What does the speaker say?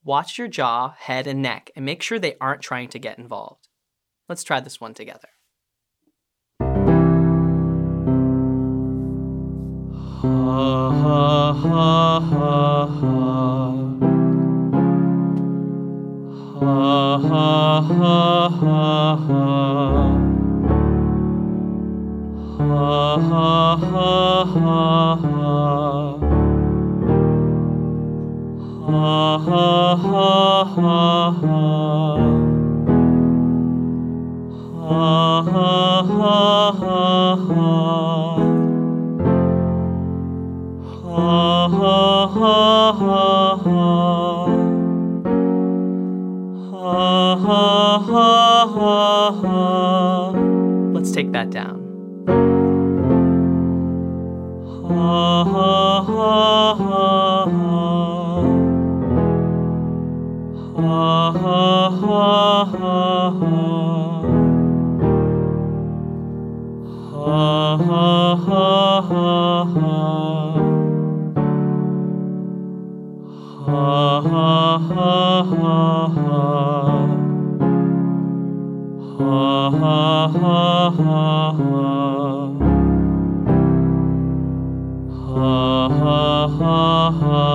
Watch your jaw, head, and neck and make sure they aren't trying to get involved. Let's try this one together. Ha ha ha ha ha. Ha ha ha ha ha. Ha ha ha ha ha. Ha ha ha ha ha. Ha ha ha ha ha. Ha ha ha ha ha. Ha ha ha ha ha. Let's take that down. Ha ha ha ha ha. Ha ha ha ha ha. Ha ha ha ha ha. Ha ha ha ha ha. Ha ha ha ha ha. Ha ha ha ha.